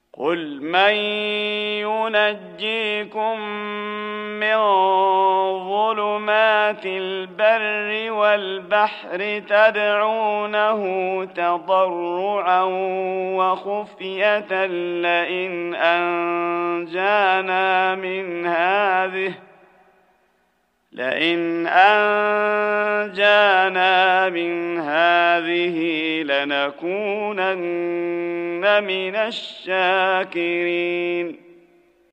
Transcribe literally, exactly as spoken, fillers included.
قل من ينجيكم من ظلمات البر والبحر تدعونه تضرعا وخفية لئن أنجانا من هذه لئن أنجانا من هذه لنكونن من الشاكرين